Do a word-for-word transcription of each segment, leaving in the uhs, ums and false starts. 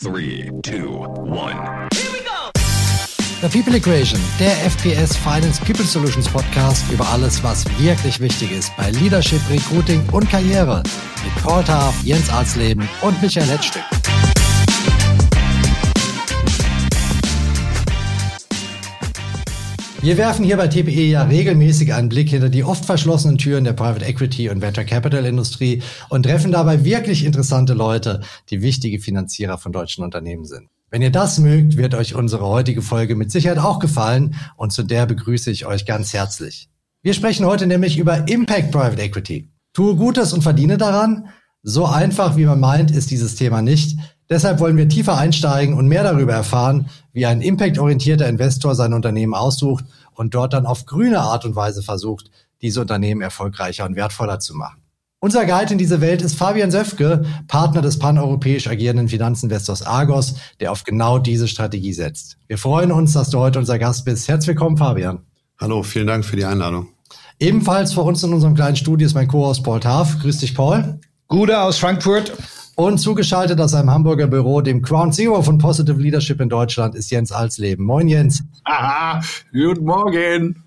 Three, two, one. Here we go! The People Equation, der F P S Finance People Solutions Podcast über alles, was wirklich wichtig ist bei Leadership, Recruiting und Karriere. Mit Paul Taff, Jens Alsleben und Michael Hetzstück. Wir werfen hier bei T P E ja regelmäßig einen Blick hinter die oft verschlossenen Türen der Private Equity und Venture Capital Industrie und treffen dabei wirklich interessante Leute, die wichtige Finanzierer von deutschen Unternehmen sind. Wenn ihr das mögt, wird euch unsere heutige Folge mit Sicherheit auch gefallen und zu der begrüße ich euch ganz herzlich. Wir sprechen heute nämlich über Impact Private Equity. Tue Gutes und verdiene daran. So einfach, wie man meint, ist dieses Thema nicht. Deshalb wollen wir tiefer einsteigen und mehr darüber erfahren, wie ein impactorientierter Investor sein Unternehmen aussucht und dort dann auf grüne Art und Weise versucht, diese Unternehmen erfolgreicher und wertvoller zu machen. Unser Guide in diese Welt ist Fabian Söfke, Partner des paneuropäisch agierenden Finanzinvestors Argos, der auf genau diese Strategie setzt. Wir freuen uns, dass du heute unser Gast bist. Herzlich willkommen, Fabian. Hallo, vielen Dank für die Einladung. Ebenfalls vor uns in unserem kleinen Studio ist mein Co-Host Paul Taff. Grüß dich, Paul. Gute aus Frankfurt. Und zugeschaltet aus seinem Hamburger Büro, dem Ground Zero von Positive Leadership in Deutschland, ist Jens Alsleben. Moin, Jens. Aha, guten Morgen.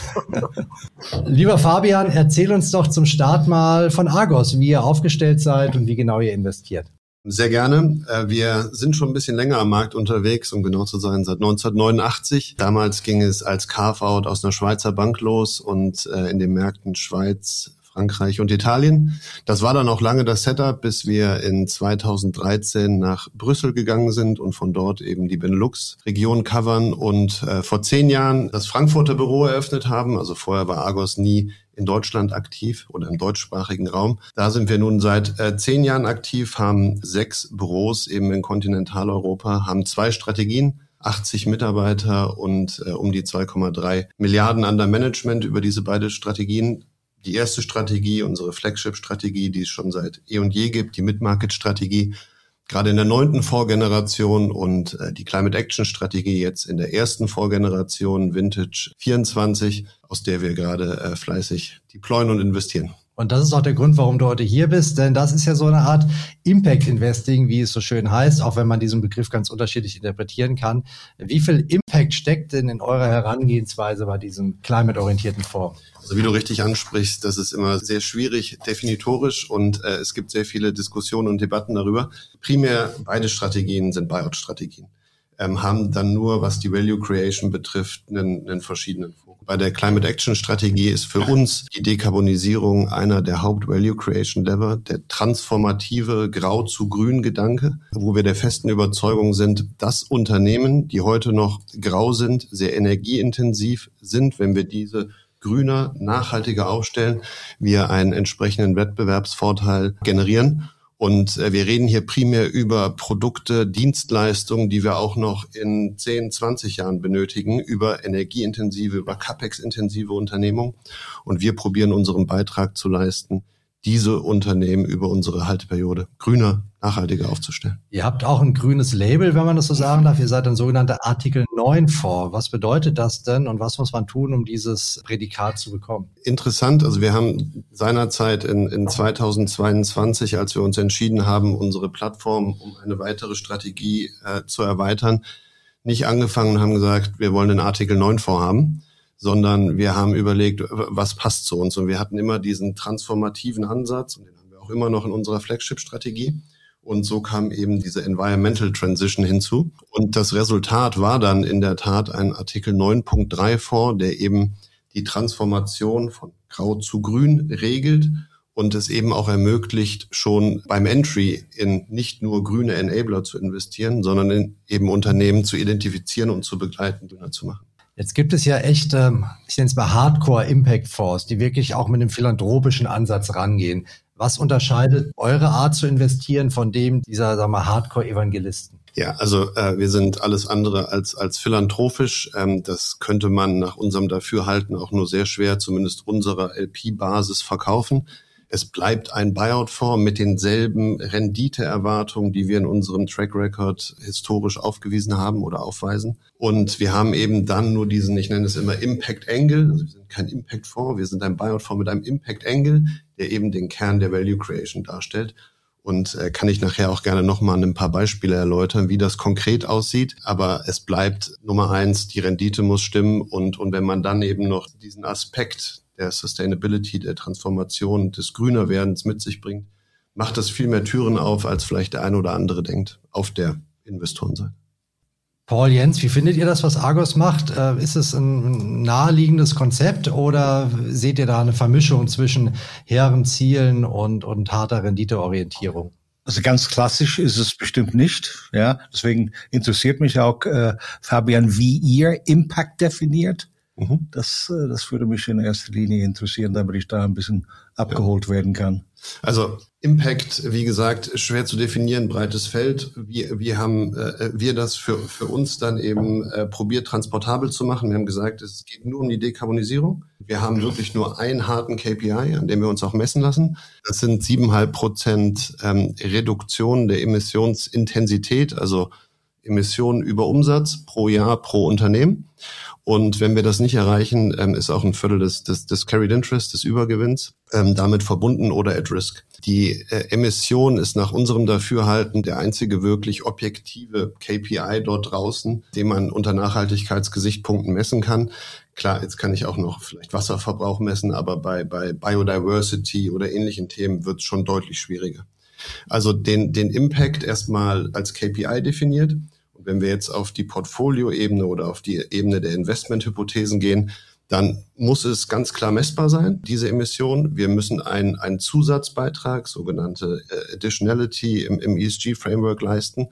Lieber Fabian, erzähl uns doch zum Start mal von Argos, wie ihr aufgestellt seid und wie genau ihr investiert. Sehr gerne. Wir sind schon ein bisschen länger am Markt unterwegs, um genau zu sein, seit neunzehnhundertneunundachtzig. Damals ging es als Carve-out aus einer Schweizer Bank los und in den Märkten Schweiz, Frankreich und Italien. Das war dann auch lange das Setup, bis wir in zweitausenddreizehn nach Brüssel gegangen sind und von dort eben die Benelux-Region covern und äh, vor zehn Jahren das Frankfurter Büro eröffnet haben. Also vorher war Argos nie in Deutschland aktiv oder im deutschsprachigen Raum. Da sind wir nun seit äh, zehn Jahren aktiv, haben sechs Büros eben in Kontinentaleuropa, haben zwei Strategien, achtzig Mitarbeiter und äh, um die zwei Komma drei Milliarden under Management über diese beiden Strategien. Die erste Strategie, unsere Flagship-Strategie, die es schon seit eh und je gibt, die Mid-Market-Strategie, gerade in der neunten Vorgeneration und äh, die Climate-Action-Strategie jetzt in der ersten Vorgeneration, Vintage vierundzwanzig, aus der wir gerade äh, fleißig deployen und investieren. Und das ist auch der Grund, warum du heute hier bist, denn das ist ja so eine Art Impact Investing, wie es so schön heißt, auch wenn man diesen Begriff ganz unterschiedlich interpretieren kann. Wie viel Impact steckt denn in eurer Herangehensweise bei diesem climate-orientierten Fonds? Also wie du richtig ansprichst, das ist immer sehr schwierig definitorisch und äh, es gibt sehr viele Diskussionen und Debatten darüber. Primär beide Strategien sind Buyout-Strategien, ähm, haben dann nur, was die Value Creation betrifft, einen, einen verschiedenen Fokus. Bei der Climate Action Strategie ist für uns die Dekarbonisierung einer der Haupt-Value Creation Lever, der transformative Grau zu Grün Gedanke, wo wir der festen Überzeugung sind, dass Unternehmen, die heute noch grau sind, sehr energieintensiv sind, wenn wir diese grüner, nachhaltiger aufstellen, wir einen entsprechenden Wettbewerbsvorteil generieren. Und wir reden hier primär über Produkte, Dienstleistungen, die wir auch noch in zehn, zwanzig Jahren benötigen, über energieintensive, über CapEx-intensive Unternehmungen. Und wir probieren unseren Beitrag zu leisten, diese Unternehmen über unsere Halteperiode grüner, nachhaltiger aufzustellen. Ihr habt auch ein grünes Label, wenn man das so sagen darf. Ihr seid ein sogenannter Artikel neun Fonds. Was bedeutet das denn und was muss man tun, um dieses Prädikat zu bekommen? Interessant. Also wir haben seinerzeit in, in zweitausendzweiundzwanzig, als wir uns entschieden haben, unsere Plattform um eine weitere Strategie äh, zu erweitern, nicht angefangen und haben gesagt, wir wollen den Artikel neun Fonds haben, sondern wir haben überlegt, was passt zu uns. Und wir hatten immer diesen transformativen Ansatz und den haben wir auch immer noch in unserer Flagship-Strategie. Und so kam eben diese Environmental Transition hinzu. Und das Resultat war dann in der Tat ein Artikel neun Punkt drei Fonds, der eben die Transformation von Grau zu Grün regelt und es eben auch ermöglicht, schon beim Entry in nicht nur grüne Enabler zu investieren, sondern in eben Unternehmen zu identifizieren und zu begleiten, grüner zu machen. Jetzt gibt es ja echt, ähm, ich nenne es mal Hardcore-Impact-Fonds, die wirklich auch mit einem philanthropischen Ansatz rangehen. Was unterscheidet eure Art zu investieren von dem dieser, sagen wir, Hardcore-Evangelisten? Ja, also äh, wir sind alles andere als als philanthropisch. Ähm, das könnte man nach unserem Dafürhalten auch nur sehr schwer, zumindest unserer L P-Basis, verkaufen. Es bleibt ein Buyout-Fonds mit denselben Renditeerwartungen, die wir in unserem Track Record historisch aufgewiesen haben oder aufweisen. Und wir haben eben dann nur diesen, ich nenne es immer Impact Angle. Also wir sind kein Impact-Fonds, wir sind ein Buyout-Fonds mit einem Impact Angle, der eben den Kern der Value Creation darstellt. Und äh, kann ich nachher auch gerne nochmal ein paar Beispiele erläutern, wie das konkret aussieht. Aber es bleibt Nummer eins, die Rendite muss stimmen. Und, und wenn man dann eben noch diesen Aspekt der Sustainability, der Transformation, des Grünerwerdens mit sich bringt, macht das viel mehr Türen auf, als vielleicht der eine oder andere denkt, auf der Investorenseite. Paul, Jens, wie findet ihr das, was Argos macht? Äh, ist es ein naheliegendes Konzept oder seht ihr da eine Vermischung zwischen hehren Zielen und, und harter Renditeorientierung? Also ganz klassisch ist es bestimmt nicht. Ja, deswegen interessiert mich auch, äh, Fabian, wie ihr Impact definiert. Mhm. Das, äh, das würde mich in erster Linie interessieren, damit ich da ein bisschen abgeholt ja. werden kann. Also Impact, wie gesagt, schwer zu definieren, breites Feld. Wir, wir haben äh, wir das für für uns dann eben äh, probiert, transportabel zu machen. Wir haben gesagt, es geht nur um die Dekarbonisierung. Wir haben wirklich nur einen harten K P I, an dem wir uns auch messen lassen. Das sind siebeneinhalb Prozent ähm, Reduktion der Emissionsintensität, also Emissionen über Umsatz pro Jahr pro Unternehmen. Und wenn wir das nicht erreichen, ähm, ist auch ein Viertel des, des, des Carried Interest, des Übergewinns, ähm, damit verbunden oder at risk. Die äh, Emission ist nach unserem Dafürhalten der einzige wirklich objektive K P I dort draußen, den man unter Nachhaltigkeitsgesichtspunkten messen kann. Klar, jetzt kann ich auch noch vielleicht Wasserverbrauch messen, aber bei, bei Biodiversity oder ähnlichen Themen wird es schon deutlich schwieriger. Also den, den Impact erstmal als K P I definiert. Wenn wir jetzt auf die Portfolioebene oder auf die Ebene der Investmenthypothesen gehen, dann muss es ganz klar messbar sein, diese Emission. Wir müssen einen, einen Zusatzbeitrag, sogenannte Additionality im, im E S G-Framework leisten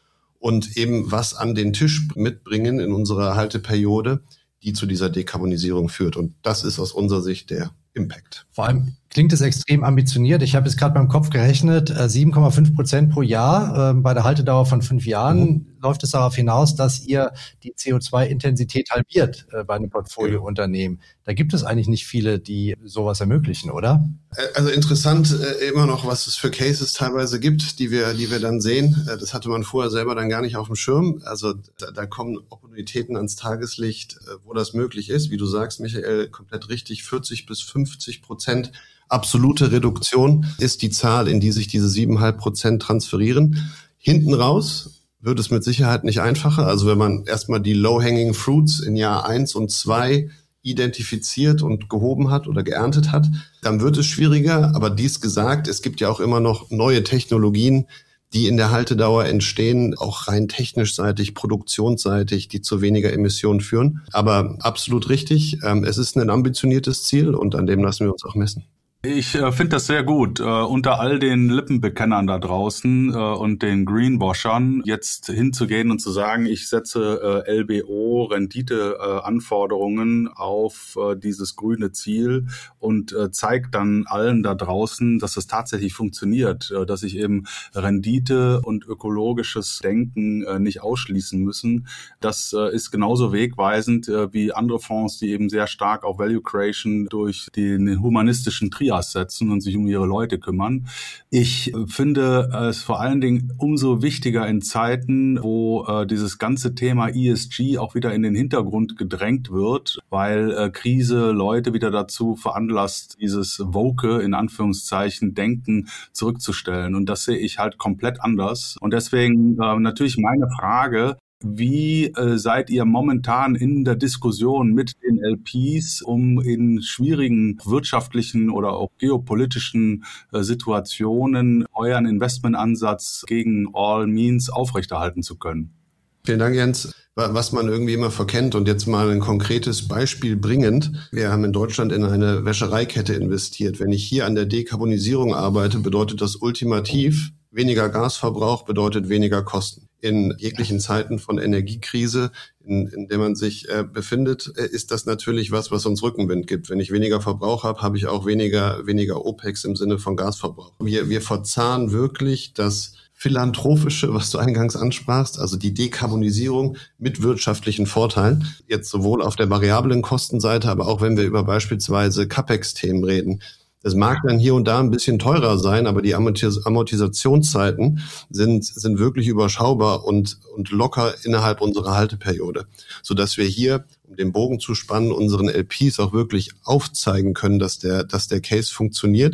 und eben was an den Tisch mitbringen in unserer Halteperiode, die zu dieser Dekarbonisierung führt. Und das ist aus unserer Sicht der Impact. Vor allem klingt es extrem ambitioniert. Ich habe jetzt gerade beim Kopf gerechnet, äh, sieben Komma fünf Prozent pro Jahr. Äh, bei der Haltedauer von fünf Jahren mhm. läuft es darauf hinaus, dass ihr die C O zwei Intensität halbiert äh, bei einem Portfoliounternehmen. Da gibt es eigentlich nicht viele, die sowas ermöglichen, oder? Also interessant äh, immer noch, was es für Cases teilweise gibt, die wir, die wir dann sehen. Äh, das hatte man vorher selber dann gar nicht auf dem Schirm. Also da, da kommen Opportunitäten ans Tageslicht, äh, wo das möglich ist. Wie du sagst, Michael, komplett richtig, vierzig bis fünfzig Prozent absolute Reduktion ist die Zahl, in die sich diese siebeneinhalb Prozent transferieren. Hinten raus wird es mit Sicherheit nicht einfacher. Also wenn man erstmal die Low-Hanging Fruits in Jahr eins und zwei identifiziert und gehoben hat oder geerntet hat, dann wird es schwieriger. Aber dies gesagt, es gibt ja auch immer noch neue Technologien, die in der Haltedauer entstehen, auch rein technisch seitig, produktionsseitig, die zu weniger Emissionen führen. Aber absolut richtig, ähm, es ist ein ambitioniertes Ziel und an dem lassen wir uns auch messen. Ich äh, finde das sehr gut, äh, unter all den Lippenbekennern da draußen äh, und den Greenwashern jetzt hinzugehen und zu sagen, ich setze äh, L B O, Renditeanforderungen äh, auf äh, dieses grüne Ziel und äh, zeigt dann allen da draußen, dass das tatsächlich funktioniert, äh, dass ich eben Rendite und ökologisches Denken äh, nicht ausschließen müssen. Das äh, ist genauso wegweisend äh, wie andere Fonds, die eben sehr stark auf Value Creation durch den humanistischen Trias setzen und sich um ihre Leute kümmern. Ich finde es vor allen Dingen umso wichtiger in Zeiten, wo äh, dieses ganze Thema E S G auch wieder in den Hintergrund gedrängt wird, weil äh, Krise Leute wieder dazu veranlasst, dieses woke, in Anführungszeichen, Denken zurückzustellen. Und das sehe ich halt komplett anders. Und deswegen äh, natürlich meine Frage: Wie äh, seid ihr momentan in der Diskussion mit den L Ps, um in schwierigen wirtschaftlichen oder auch geopolitischen äh, Situationen euren Investmentansatz gegen all means aufrechterhalten zu können? Vielen Dank, Jens. Was man irgendwie immer verkennt und jetzt mal ein konkretes Beispiel bringend. Wir haben in Deutschland in eine Wäschereikette investiert. Wenn ich hier an der Dekarbonisierung arbeite, bedeutet das ultimativ, weniger Gasverbrauch bedeutet weniger Kosten. In jeglichen Zeiten von Energiekrise, in, in der man sich äh, befindet, äh, ist das natürlich was, was uns Rückenwind gibt. Wenn ich weniger Verbrauch habe, habe ich auch weniger weniger OPEX im Sinne von Gasverbrauch. Wir, wir verzahnen wirklich das Philanthropische, was du eingangs ansprachst, also die Dekarbonisierung mit wirtschaftlichen Vorteilen. Jetzt sowohl auf der variablen Kostenseite, aber auch wenn wir über beispielsweise CapEx-Themen reden. Es mag dann hier und da ein bisschen teurer sein, aber die Amortis- Amortisationszeiten sind sind wirklich überschaubar und und locker innerhalb unserer Halteperiode, sodass wir hier, um den Bogen zu spannen, unseren L Ps auch wirklich aufzeigen können, dass der dass der Case funktioniert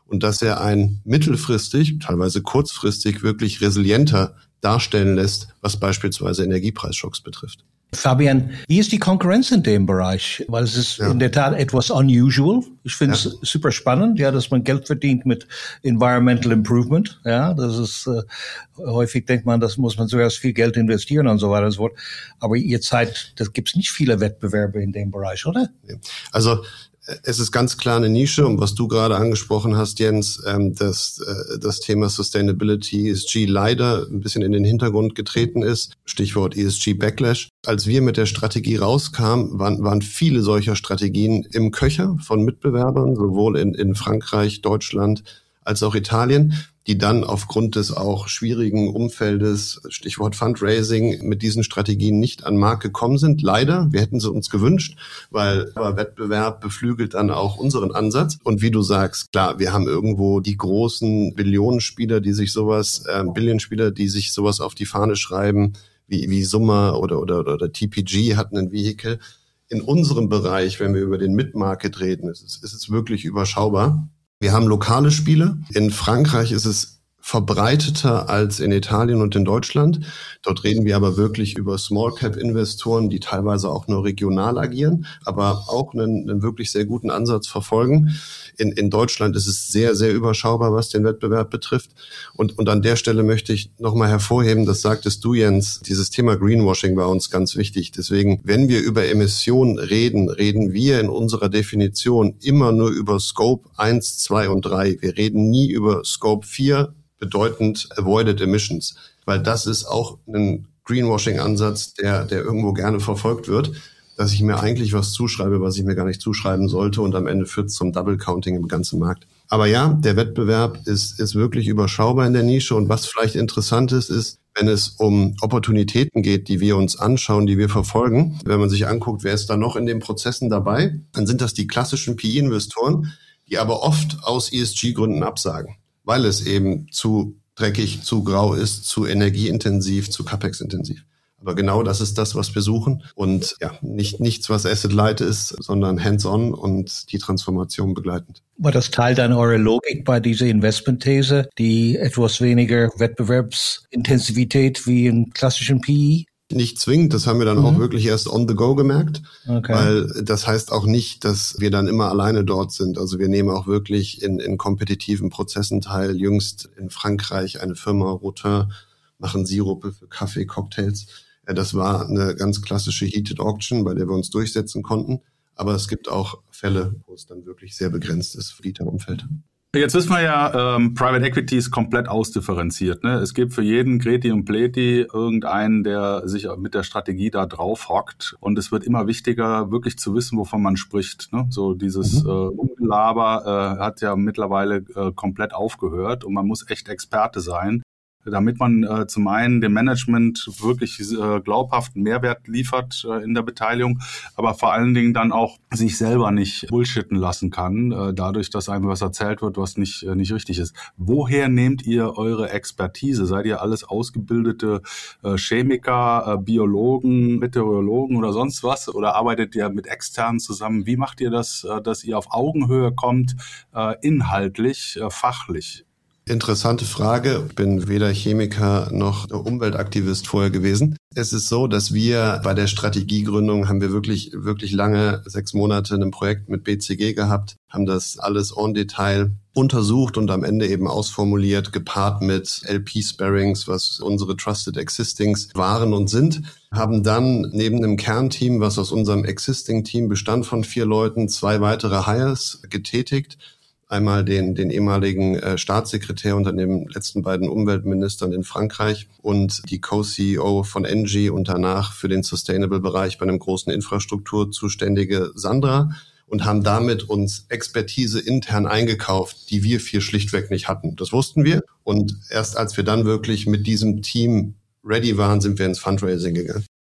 und dass er ein mittelfristig, teilweise kurzfristig wirklich resilienter darstellen lässt, was beispielsweise Energiepreisschocks betrifft. Fabian, wie ist die Konkurrenz in dem Bereich? Weil es ist ja. in der Tat etwas unusual. Ich finde es ja. super spannend, ja, dass man Geld verdient mit Environmental Improvement. Ja, das ist äh, häufig denkt man, das muss man zuerst viel Geld investieren und so weiter und so fort. Aber ihr seid, das gibt's nicht viele Wettbewerbe in dem Bereich, oder? Also es ist ganz klar eine Nische, und was du gerade angesprochen hast, Jens, ähm, dass äh, das Thema Sustainability, E S G leider ein bisschen in den Hintergrund getreten ist. Stichwort E S G Backlash. Als wir mit der Strategie rauskamen, waren, waren viele solcher Strategien im Köcher von Mitbewerbern, sowohl in, in Frankreich, Deutschland als auch Italien, die dann aufgrund des auch schwierigen Umfeldes, Stichwort Fundraising, mit diesen Strategien nicht an den Markt gekommen sind. Leider, wir hätten sie uns gewünscht, weil aber Wettbewerb beflügelt dann auch unseren Ansatz. Und wie du sagst, klar, wir haben irgendwo die großen Billionenspieler, die sich sowas, äh, Billionenspieler, die sich sowas auf die Fahne schreiben, wie, wie Summa oder, oder, oder T P G hatten ein Vehikel. In unserem Bereich, wenn wir über den Mid-Market reden, ist es, ist es wirklich überschaubar. Wir haben lokale Spiele. In Frankreich ist es verbreiteter als in Italien und in Deutschland. Dort reden wir aber wirklich über Small-Cap-Investoren, die teilweise auch nur regional agieren, aber auch einen, einen wirklich sehr guten Ansatz verfolgen. In, in Deutschland ist es sehr, sehr überschaubar, was den Wettbewerb betrifft. Und, und an der Stelle möchte ich nochmal hervorheben, das sagtest du, Jens, dieses Thema Greenwashing war uns ganz wichtig. Deswegen, wenn wir über Emissionen reden, reden wir in unserer Definition immer nur über Scope eins, zwei und drei. Wir reden nie über Scope vier, bedeutend Avoided Emissions, weil das ist auch ein Greenwashing-Ansatz, der, der irgendwo gerne verfolgt wird, dass ich mir eigentlich was zuschreibe, was ich mir gar nicht zuschreiben sollte, und am Ende führt es zum Double-Counting im ganzen Markt. Aber ja, der Wettbewerb ist, ist wirklich überschaubar in der Nische, und was vielleicht interessant ist, ist, wenn es um Opportunitäten geht, die wir uns anschauen, die wir verfolgen, wenn man sich anguckt, wer ist da noch in den Prozessen dabei, dann sind das die klassischen P E-Investoren, die aber oft aus E S G-Gründen absagen, weil es eben zu dreckig, zu grau ist, zu energieintensiv, zu CapEx-intensiv. Aber genau das ist das, was wir suchen, und ja, nicht nichts, was Asset-Light ist, sondern hands-on und die Transformation begleitend. War das Teil dann eurer Logik bei dieser Investmentthese, die etwas weniger Wettbewerbsintensivität wie im klassischen P E? Nicht zwingend, das haben wir dann mhm. auch wirklich erst on the go gemerkt, okay. Weil das heißt auch nicht, dass wir dann immer alleine dort sind. Also wir nehmen auch wirklich in, in kompetitiven Prozessen teil. Jüngst in Frankreich eine Firma, Rotin, machen Sirupe für Kaffee, Cocktails. Das war eine ganz klassische Heated Auction, bei der wir uns durchsetzen konnten. Aber es gibt auch Fälle, wo es dann wirklich sehr begrenzt ist, Flieterumfeld. Jetzt wissen wir ja, ähm, Private Equity ist komplett ausdifferenziert. Ne? Es gibt für jeden Kreti und Pleti irgendeinen, der sich mit der Strategie da drauf hockt. Und es wird immer wichtiger, wirklich zu wissen, wovon man spricht. Ne? So dieses mhm. äh, Ungelaber äh, hat ja mittlerweile äh, komplett aufgehört, und man muss echt Experte sein, damit man äh, zum einen dem Management wirklich äh, glaubhaften Mehrwert liefert äh, in der Beteiligung, aber vor allen Dingen dann auch sich selber nicht bullshitten lassen kann, äh, dadurch, dass einem was erzählt wird, was nicht äh, nicht richtig ist. Woher nehmt ihr eure Expertise? Seid ihr alles ausgebildete äh, Chemiker, äh, Biologen, Meteorologen oder sonst was? Oder arbeitet ihr mit Externen zusammen? Wie macht ihr das, äh, dass ihr auf Augenhöhe kommt, äh, inhaltlich, äh, fachlich? Interessante Frage. Ich bin weder Chemiker noch Umweltaktivist vorher gewesen. Es ist so, dass wir bei der Strategiegründung haben wir wirklich, wirklich lange, sechs Monate ein Projekt mit B C G gehabt, haben das alles en Detail untersucht und am Ende eben ausformuliert, gepaart mit L P-Sparrings, was unsere Trusted Existings waren und sind, haben dann neben einem Kernteam, was aus unserem Existing-Team bestand von vier Leuten, zwei weitere Hires getätigt. Einmal den, den ehemaligen äh, Staatssekretär unter den letzten beiden Umweltministern in Frankreich und die Co-C E O von Engie und danach für den Sustainable-Bereich bei einem großen Infrastruktur zuständige Sandra, und haben damit uns Expertise intern eingekauft, die wir vier schlichtweg nicht hatten. Das wussten wir, und erst als wir dann wirklich mit diesem Team ready waren, sind wir ins Fundraising gegangen.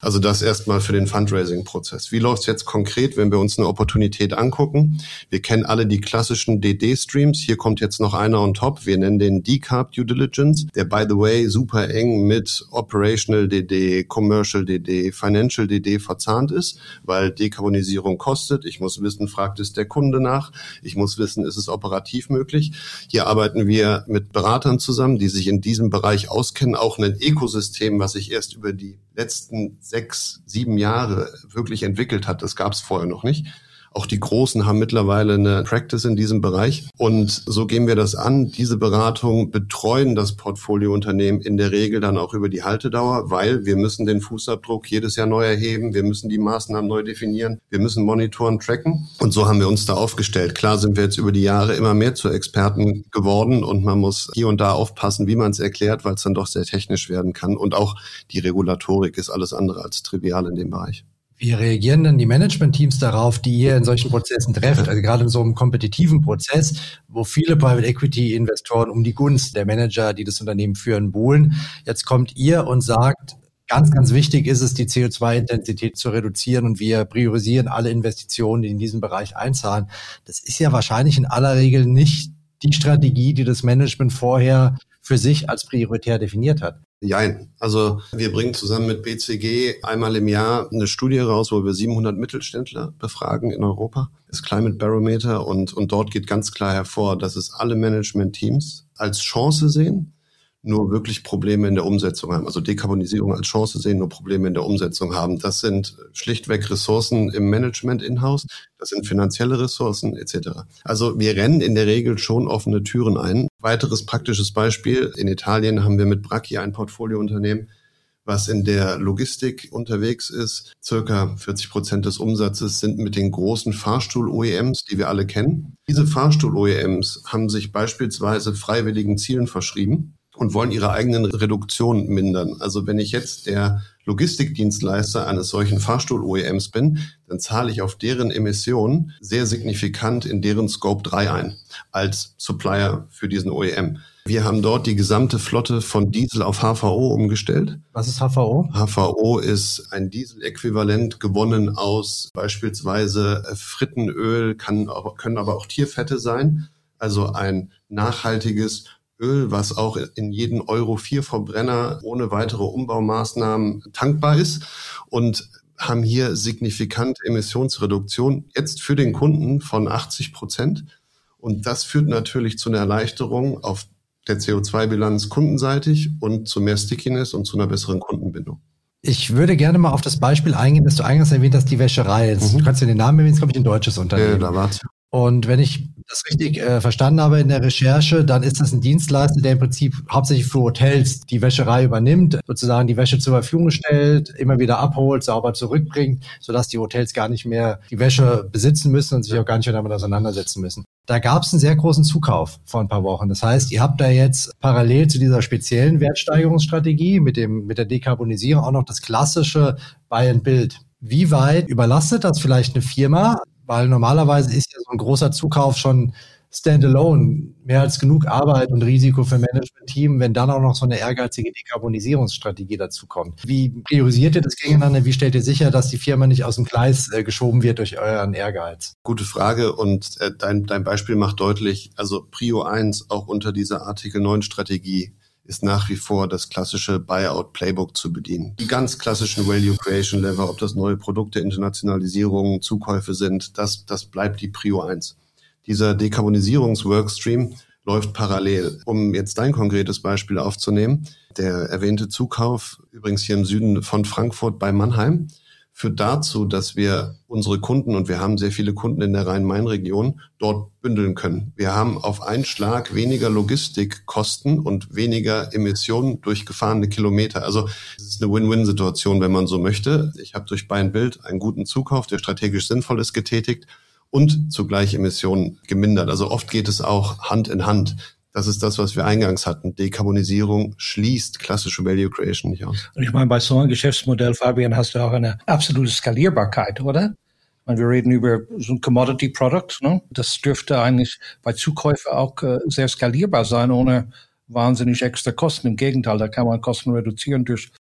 Also das erstmal für den Fundraising-Prozess. Wie läuft es jetzt konkret, wenn wir uns eine Opportunität angucken? Wir kennen alle die klassischen D D-Streams. Hier kommt jetzt noch einer on top. Wir nennen den Decarb Due Diligence, der by the way super eng mit Operational D D, Commercial D D, Financial D D verzahnt ist, weil Dekarbonisierung kostet. Ich muss wissen, fragt es der Kunde nach. Ich muss wissen, ist es operativ möglich? Hier arbeiten wir mit Beratern zusammen, die sich in diesem Bereich auskennen. Auch ein Ökosystem, was sich erst über die letzten sechs, sieben Jahre wirklich entwickelt hat. Das gab es vorher noch nicht. Auch die Großen haben mittlerweile eine Practice in diesem Bereich. Und so gehen wir das an. Diese Beratungen betreuen das Portfoliounternehmen in der Regel dann auch über die Haltedauer, weil wir müssen den Fußabdruck jedes Jahr neu erheben. Wir müssen die Maßnahmen neu definieren. Wir müssen monitoren, tracken. Und so haben wir uns da aufgestellt. Klar sind wir jetzt über die Jahre immer mehr zu Experten geworden und man muss hier und da aufpassen, wie man es erklärt, weil es dann doch sehr technisch werden kann. Und auch die Regulatorik ist alles andere als trivial in dem Bereich. Wie reagieren denn die Management-Teams darauf, die ihr in solchen Prozessen trefft? Also gerade in so einem kompetitiven Prozess, wo viele Private Equity-Investoren um die Gunst der Manager, die das Unternehmen führen, buhlen. Jetzt kommt ihr und sagt, ganz, ganz wichtig ist es, die C O zwei Intensität zu reduzieren und wir priorisieren alle Investitionen, die in diesen Bereich einzahlen. Das ist ja wahrscheinlich in aller Regel nicht die Strategie, die das Management vorher für sich als prioritär definiert hat. Jein. Also wir bringen zusammen mit B C G einmal im Jahr eine Studie raus, wo wir siebenhundert Mittelständler befragen in Europa. Das Climate Barometer und, und dort geht ganz klar hervor, dass es alle Management-Teams als Chance sehen, nur wirklich Probleme in der Umsetzung haben. Also Dekarbonisierung als Chance sehen, nur Probleme in der Umsetzung haben. Das sind schlichtweg Ressourcen im Management in-house, das sind finanzielle Ressourcen et cetera. Also wir rennen in der Regel schon offene Türen ein. Weiteres praktisches Beispiel, in Italien haben wir mit Bracchi ein Portfoliounternehmen, was in der Logistik unterwegs ist. Circa vierzig Prozent des Umsatzes sind mit den großen Fahrstuhl-O E Ms, die wir alle kennen. Diese Fahrstuhl-O E Ms haben sich beispielsweise freiwilligen Zielen verschrieben und wollen ihre eigenen Reduktionen mindern. Also wenn ich jetzt der Logistikdienstleister eines solchen Fahrstuhl-O E Ms bin, dann zahle ich auf deren Emissionen sehr signifikant in deren Scope drei ein, als Supplier für diesen O E M. Wir haben dort die gesamte Flotte von Diesel auf H V O umgestellt. Was ist H V O? H V O ist ein Diesel-Äquivalent gewonnen aus beispielsweise Frittenöl, kann, können aber auch Tierfette sein. Also ein nachhaltiges Öl, was auch in jeden Euro vier Verbrenner ohne weitere Umbaumaßnahmen tankbar ist und haben hier signifikante Emissionsreduktion jetzt für den Kunden von achtzig Prozent. Und das führt natürlich zu einer Erleichterung auf der C O zwei Bilanz kundenseitig und zu mehr Stickiness und zu einer besseren Kundenbindung. Ich würde gerne mal auf das Beispiel eingehen, das du eingangs erwähnt hast, die Wäscherei. Jetzt, mhm. Du kannst ja den Namen erwähnen, ist, glaube ich, ein deutsches Unternehmen. Ja, da war's. Und wenn ich das richtig äh, verstanden habe in der Recherche, dann ist das ein Dienstleister, der im Prinzip hauptsächlich für Hotels die Wäscherei übernimmt, sozusagen die Wäsche zur Verfügung stellt, immer wieder abholt, sauber zurückbringt, sodass die Hotels gar nicht mehr die Wäsche besitzen müssen und sich auch gar nicht mehr damit auseinandersetzen müssen. Da gab es einen sehr großen Zukauf vor ein paar Wochen. Das heißt, ihr habt da jetzt parallel zu dieser speziellen Wertsteigerungsstrategie mit dem mit der Dekarbonisierung auch noch das klassische Buy and Build. Wie weit überlastet das vielleicht eine Firma? Weil normalerweise ist ja so ein großer Zukauf schon standalone mehr als genug Arbeit und Risiko für Management-Team, wenn dann auch noch so eine ehrgeizige Dekarbonisierungsstrategie dazu kommt. Wie priorisiert ihr das gegeneinander? Wie stellt ihr sicher, dass die Firma nicht aus dem Gleis äh, geschoben wird durch euren Ehrgeiz? Gute Frage und äh, dein, dein Beispiel macht deutlich, also Prio eins auch unter dieser Artikel neun Strategie ist nach wie vor das klassische Buyout-Playbook zu bedienen. Die ganz klassischen Value-Creation-Lever, ob das neue Produkte, Internationalisierung, Zukäufe sind, das, das bleibt die Prio eins. Dieser Dekarbonisierungs-Workstream läuft parallel. Um jetzt dein konkretes Beispiel aufzunehmen, der erwähnte Zukauf, übrigens hier im Süden von Frankfurt bei Mannheim, führt dazu, dass wir unsere Kunden, und wir haben sehr viele Kunden in der Rhein-Main-Region, dort bündeln können. Wir haben auf einen Schlag weniger Logistikkosten und weniger Emissionen durch gefahrene Kilometer. Also es ist eine Win-Win-Situation, wenn man so möchte. Ich habe durch Buy and Build einen guten Zukauf, der strategisch sinnvoll ist, getätigt und zugleich Emissionen gemindert. Also oft geht es auch Hand in Hand. Das ist das, was wir eingangs hatten. Dekarbonisierung schließt klassische Value Creation nicht aus. Und ich meine, bei so einem Geschäftsmodell, Fabian, hast du auch eine absolute Skalierbarkeit, oder? Und wir reden über so ein Commodity-Product, ne? Das dürfte eigentlich bei Zukäufen auch äh, sehr skalierbar sein, ohne wahnsinnig extra Kosten. Im Gegenteil, da kann man Kosten reduzieren durch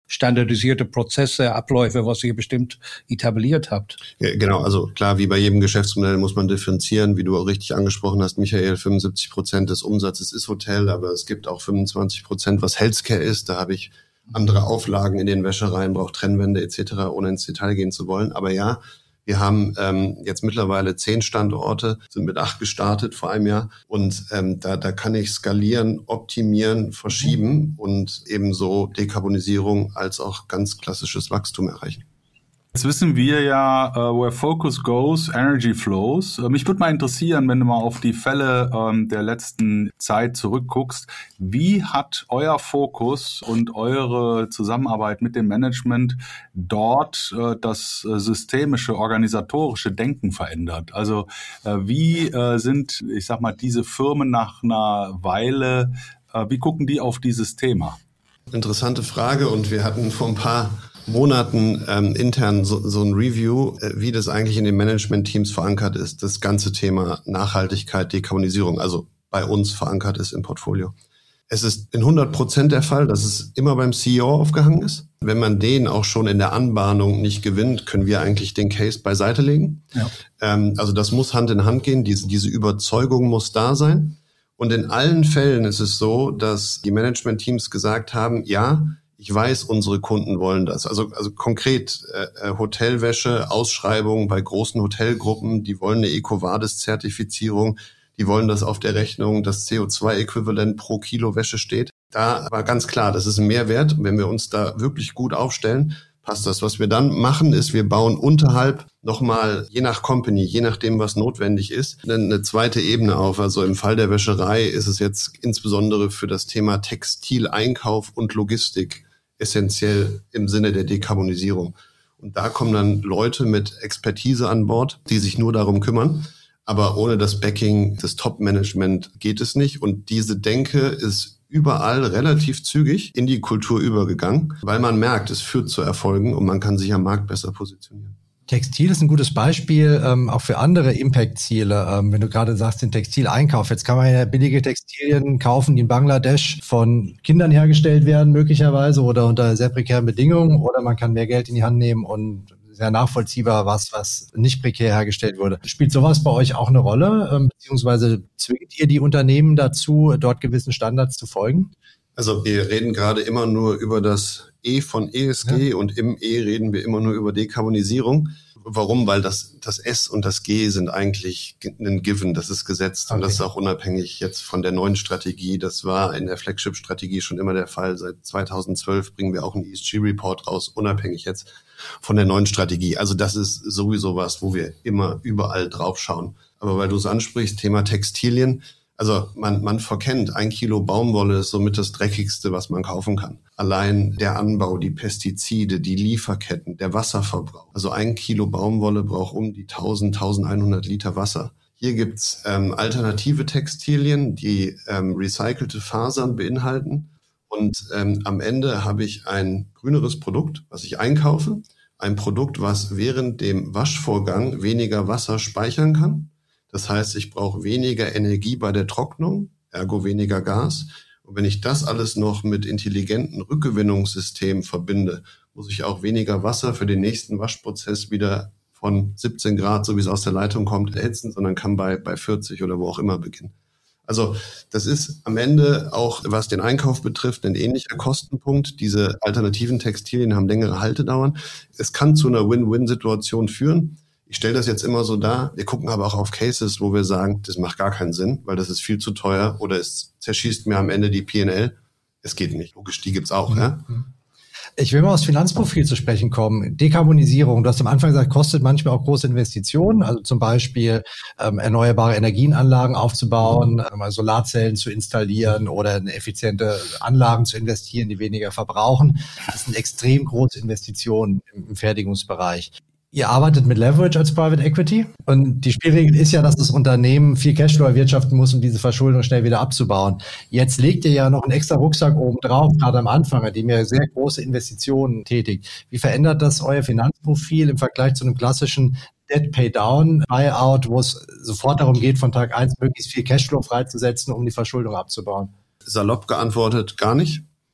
standardisierte Prozesse, Abläufe, was ihr bestimmt etabliert habt. Ja, genau, also klar, wie bei jedem Geschäftsmodell muss man differenzieren, wie du auch richtig angesprochen hast, Michael, fünfundsiebzig Prozent des Umsatzes ist Hotel, aber es gibt auch fünfundzwanzig Prozent, was Healthcare ist. Da habe ich andere Auflagen in den Wäschereien, brauche Trennwände et cetera, ohne ins Detail gehen zu wollen. Aber ja, wir haben ähm, jetzt mittlerweile zehn Standorte, sind mit acht gestartet vor einem Jahr. Und ähm, da, da kann ich skalieren, optimieren, verschieben und ebenso Dekarbonisierung als auch ganz klassisches Wachstum erreichen. Jetzt wissen wir ja, uh, where focus goes, energy flows. Uh, mich würde mal interessieren, wenn du mal auf die Fälle um, der letzten Zeit zurückguckst, wie hat euer Fokus und eure Zusammenarbeit mit dem Management dort uh, das uh, systemische, organisatorische Denken verändert? Also uh, wie uh, sind, ich sag mal, diese Firmen nach einer Weile, uh, wie gucken die auf dieses Thema? Interessante Frage, und wir hatten vor ein paar Monaten ähm, intern so, so ein Review, äh, wie das eigentlich in den Management-Teams verankert ist, das ganze Thema Nachhaltigkeit, Dekarbonisierung, also bei uns verankert ist im Portfolio. Es ist in hundert Prozent der Fall, dass es immer beim C E O aufgehangen ist. Wenn man den auch schon in der Anbahnung nicht gewinnt, können wir eigentlich den Case beiseite legen. Ja. Ähm, also das muss Hand in Hand gehen, diese, diese Überzeugung muss da sein. Und in allen Fällen ist es so, dass die Management-Teams gesagt haben, ja, ich weiß, unsere Kunden wollen das. Also, also konkret äh, Hotelwäsche, Ausschreibungen bei großen Hotelgruppen, die wollen eine EcoVadis-Zertifizierung, die wollen, dass auf der Rechnung das C O zwei Äquivalent pro Kilo Wäsche steht. Da war ganz klar, das ist ein Mehrwert. Wenn wir uns da wirklich gut aufstellen, passt das. Was wir dann machen, ist, wir bauen unterhalb nochmal, je nach Company, je nachdem, was notwendig ist, eine zweite Ebene auf. Also im Fall der Wäscherei ist es jetzt insbesondere für das Thema Textileinkauf und Logistik essentiell im Sinne der Dekarbonisierung. Und da kommen dann Leute mit Expertise an Bord, die sich nur darum kümmern. Aber ohne das Backing des Top-Management geht es nicht. Und diese Denke ist überall relativ zügig in die Kultur übergegangen, weil man merkt, es führt zu Erfolgen und man kann sich am Markt besser positionieren. Textil ist ein gutes Beispiel, ähm, auch für andere Impact-Ziele. Ähm, wenn du gerade sagst, den Textileinkauf. Jetzt kann man ja billige Textilien kaufen, die in Bangladesch von Kindern hergestellt werden, möglicherweise, oder unter sehr prekären Bedingungen. Oder man kann mehr Geld in die Hand nehmen und sehr nachvollziehbar was, was nicht prekär hergestellt wurde. Spielt sowas bei euch auch eine Rolle? Ähm, beziehungsweise zwingt ihr die Unternehmen dazu, dort gewissen Standards zu folgen? Also wir reden gerade immer nur über das E von E S G, ja, und im E reden wir immer nur über Dekarbonisierung. Warum? Weil das, das S und das G sind eigentlich ein Given, das ist gesetzt. Okay. Und das ist auch unabhängig jetzt von der neuen Strategie. Das war in der Flagship-Strategie schon immer der Fall. Seit zweitausendzwölf bringen wir auch einen E S G-Report raus, unabhängig jetzt von der neuen Strategie. Also das ist sowieso was, wo wir immer überall drauf schauen. Aber weil du es ansprichst, Thema Textilien, also man, man verkennt, ein Kilo Baumwolle ist somit das Dreckigste, was man kaufen kann. Allein der Anbau, die Pestizide, die Lieferketten, der Wasserverbrauch. Also ein Kilo Baumwolle braucht um die tausend, eintausendeinhundert Liter Wasser. Hier gibt's ähm, alternative Textilien, die ähm, recycelte Fasern beinhalten. Und ähm, am Ende habe ich ein grüneres Produkt, was ich einkaufe. Ein Produkt, was während dem Waschvorgang weniger Wasser speichern kann. Das heißt, ich brauche weniger Energie bei der Trocknung, ergo weniger Gas. Und wenn ich das alles noch mit intelligenten Rückgewinnungssystemen verbinde, muss ich auch weniger Wasser für den nächsten Waschprozess wieder von siebzehn Grad, so wie es aus der Leitung kommt, erhitzen, sondern kann bei, bei vierzig oder wo auch immer beginnen. Also das ist am Ende auch, was den Einkauf betrifft, ein ähnlicher Kostenpunkt. Diese alternativen Textilien haben längere Haltedauern. Es kann zu einer Win-Win-Situation führen. Ich stelle das jetzt immer so dar. Wir gucken aber auch auf Cases, wo wir sagen, das macht gar keinen Sinn, weil das ist viel zu teuer oder es zerschießt mir am Ende die P und L. Es geht nicht. Logisch, die gibt's auch. Mhm. Ja? Ich will mal aufs Finanzprofil zu sprechen kommen. Dekarbonisierung, du hast am Anfang gesagt, kostet manchmal auch große Investitionen, also zum Beispiel ähm, erneuerbare Energienanlagen aufzubauen, ähm, Solarzellen zu installieren oder in effiziente Anlagen zu investieren, die weniger verbrauchen. Das sind extrem große Investitionen im, im Fertigungsbereich. Ihr arbeitet mit Leverage als Private Equity und die Spielregel ist ja, dass das Unternehmen viel Cashflow erwirtschaften muss, um diese Verschuldung schnell wieder abzubauen. Jetzt legt ihr ja noch einen extra Rucksack oben drauf, gerade am Anfang, an dem ihr sehr große Investitionen tätigt. Wie verändert das euer Finanzprofil im Vergleich zu einem klassischen Debt Pay Down Buyout, wo es sofort darum geht, von Tag eins möglichst viel Cashflow freizusetzen, um die Verschuldung abzubauen? Salopp geantwortet, gar nicht.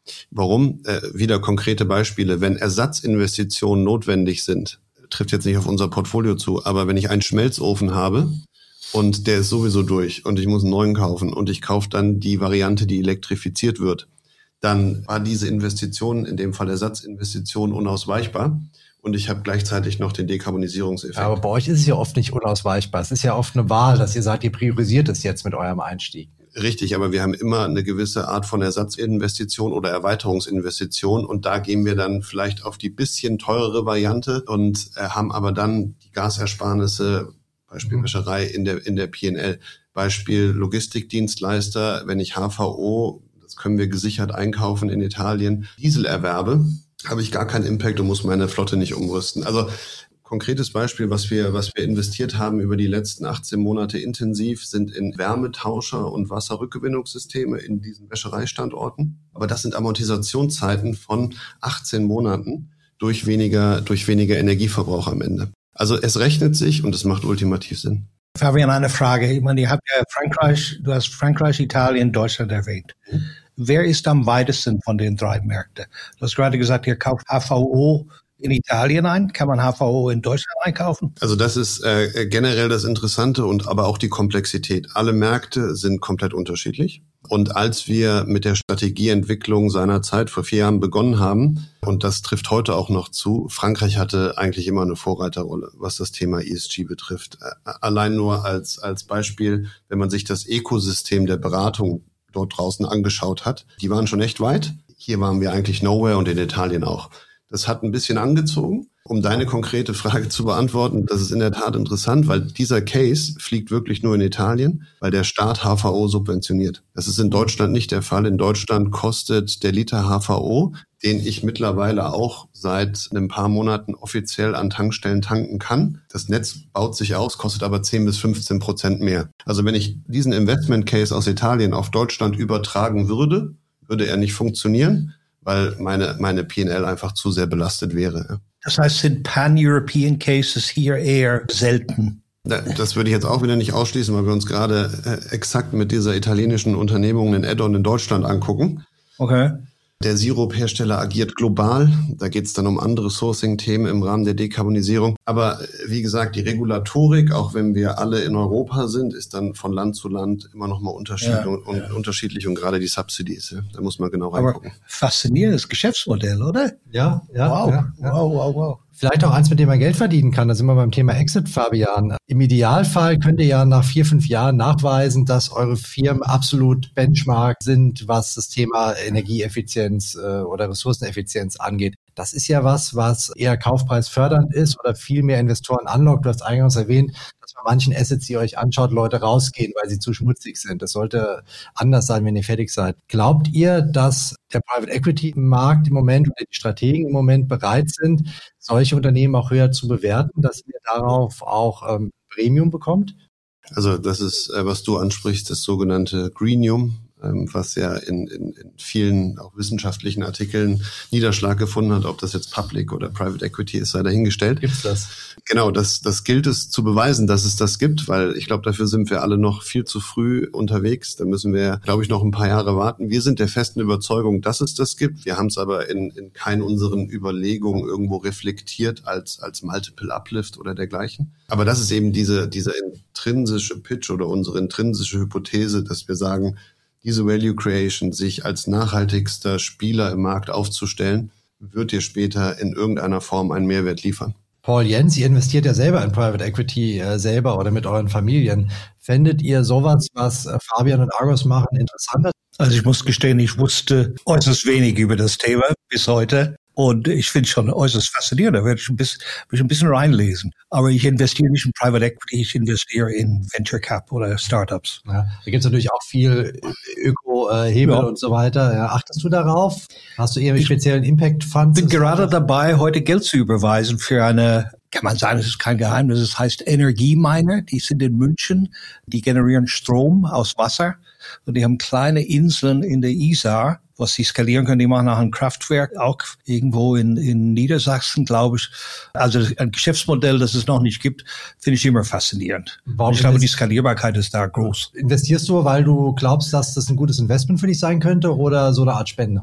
Warum? Äh, wieder konkrete Beispiele. Wenn Ersatzinvestitionen notwendig sind, trifft jetzt nicht auf unser Portfolio zu, aber wenn ich einen Schmelzofen habe und der ist sowieso durch und ich muss einen neuen kaufen und ich kaufe dann die Variante, die elektrifiziert wird, dann war diese Investition, in dem Fall Ersatzinvestition, unausweichbar. Und ich habe gleichzeitig noch den Dekarbonisierungseffekt. Aber bei euch ist es ja oft nicht unausweichbar. Es ist ja oft eine Wahl, dass ihr sagt, ihr priorisiert es jetzt mit eurem Einstieg. Richtig, aber wir haben immer eine gewisse Art von Ersatzinvestition oder Erweiterungsinvestition. Und da gehen wir dann vielleicht auf die bisschen teurere Variante und äh, haben aber dann die Gasersparnisse, Beispiel mhm. Wäscherei in der, in der P und L. Beispiel Logistikdienstleister, wenn ich H V O, das können wir gesichert einkaufen in Italien, Diesel erwerbe, habe ich gar keinen Impact und muss meine Flotte nicht umrüsten. Also konkretes Beispiel, was wir was wir investiert haben über die letzten achtzehn Monate intensiv, sind in Wärmetauscher und Wasserrückgewinnungssysteme in diesen Wäschereistandorten. Aber das sind Amortisationszeiten von achtzehn Monaten durch weniger durch weniger Energieverbrauch am Ende. Also es rechnet sich und es macht ultimativ Sinn. Fabian, eine Frage. Ich meine, ihr habt ja Frankreich, du hast Frankreich, Italien, Deutschland erwähnt. Mhm. Wer ist am weitesten von den drei Märkten? Du hast gerade gesagt, ihr kauft H V O in Italien ein. Kann man H V O in Deutschland einkaufen? Also das ist äh, generell das Interessante und aber auch die Komplexität. Alle Märkte sind komplett unterschiedlich. Und als wir mit der Strategieentwicklung seinerzeit vor vier Jahren begonnen haben, und das trifft heute auch noch zu, Frankreich hatte eigentlich immer eine Vorreiterrolle, was das Thema E S G betrifft. Allein nur als als Beispiel, wenn man sich das Ökosystem der Beratung dort draußen angeschaut hat, die waren schon echt weit. Hier waren wir eigentlich nowhere und in Italien auch. Das hat ein bisschen angezogen. Um deine konkrete Frage zu beantworten, das ist in der Tat interessant, weil dieser Case fliegt wirklich nur in Italien, weil der Staat H V O subventioniert. Das ist in Deutschland nicht der Fall. In Deutschland kostet der Liter H V O, den ich mittlerweile auch seit ein paar Monaten offiziell an Tankstellen tanken kann. Das Netz baut sich aus, kostet aber zehn bis fünfzehn Prozent mehr. Also wenn ich diesen Investment Case aus Italien auf Deutschland übertragen würde, würde er nicht funktionieren, weil meine meine P und L einfach zu sehr belastet wäre. Das heißt, sind Pan-European Cases hier eher selten? Das würde ich jetzt auch wieder nicht ausschließen, weil wir uns gerade äh, exakt mit dieser italienischen Unternehmung einen Add-on in Deutschland angucken. Okay. Der Sirup-Hersteller agiert global. Da geht es dann um andere Sourcing-Themen im Rahmen der Dekarbonisierung. Aber wie gesagt, die Regulatorik, auch wenn wir alle in Europa sind, ist dann von Land zu Land immer noch mal unterschiedlich, ja, und, ja. unterschiedlich und gerade die Subsidies. Ja, da muss man genau reingucken. Aber faszinierendes Geschäftsmodell, oder? Ja, ja. Wow, ja, ja. wow, wow, wow. Vielleicht auch eins, mit dem man Geld verdienen kann. Da sind wir beim Thema Exit, Fabian. Im Idealfall könnt ihr ja nach vier, fünf Jahren nachweisen, dass eure Firmen absolut Benchmark sind, was das Thema Energieeffizienz äh, oder Ressourceneffizienz angeht. Das ist ja was, was eher kaufpreisfördernd ist oder viel mehr Investoren anlockt. Du hast eingangs erwähnt, dass bei manchen Assets, die ihr euch anschaut, Leute rausgehen, weil sie zu schmutzig sind. Das sollte anders sein, wenn ihr fertig seid. Glaubt ihr, dass der Private Equity Markt im Moment oder die Strategen im Moment bereit sind, solche Unternehmen auch höher zu bewerten, dass ihr darauf auch ähm, Premium bekommt? Also das ist, äh, was du ansprichst, das sogenannte Greenium, ähm, was ja in, in, in vielen auch wissenschaftlichen Artikeln Niederschlag gefunden hat. Ob das jetzt Public oder Private Equity ist, sei dahingestellt. Gibt's das? Genau, das, das gilt es zu beweisen, dass es das gibt, weil ich glaube, dafür sind wir alle noch viel zu früh unterwegs. Da müssen wir, glaube ich, noch ein paar Jahre warten. Wir sind der festen Überzeugung, dass es das gibt. Wir haben es aber in, in keinen unseren Überlegungen irgendwo reflektiert als, als Multiple Uplift oder dergleichen. Aber das ist eben diese, dieser intrinsische Pitch oder unsere intrinsische Hypothese, dass wir sagen, diese Value Creation, sich als nachhaltigster Spieler im Markt aufzustellen, wird dir später in irgendeiner Form einen Mehrwert liefern. Paul Jens, ihr investiert ja selber in Private Equity äh, selber oder mit euren Familien. Fändet ihr sowas, was äh, Fabian und Argus machen, interessanter? Also ich muss gestehen, ich wusste äußerst wenig über das Thema bis heute. Und ich finde es schon äußerst faszinierend. Da werde ich ein bisschen, ein bisschen reinlesen. Aber ich investiere nicht in Private Equity, ich investiere in Venture Cap oder Startups. Ja, da gibt es natürlich auch viel Öko-Hebel äh, ja. und so weiter. Ja, achtest du darauf? Hast du eher mit speziellen Impact-Funds? Ich bin gerade dabei, heute Geld zu überweisen für eine, kann man sagen, es ist kein Geheimnis, es heißt Energieminer. Die sind in München, die generieren Strom aus Wasser. Und die haben kleine Inseln in der Isar, was sie skalieren können. Die machen auch ein Kraftwerk, auch irgendwo in, in Niedersachsen, glaube ich. Also ein Geschäftsmodell, das es noch nicht gibt, finde ich immer faszinierend. Warum ich glaube, die Skalierbarkeit ist da groß. Investierst du, weil du glaubst, dass das ein gutes Investment für dich sein könnte oder so eine Art Spende?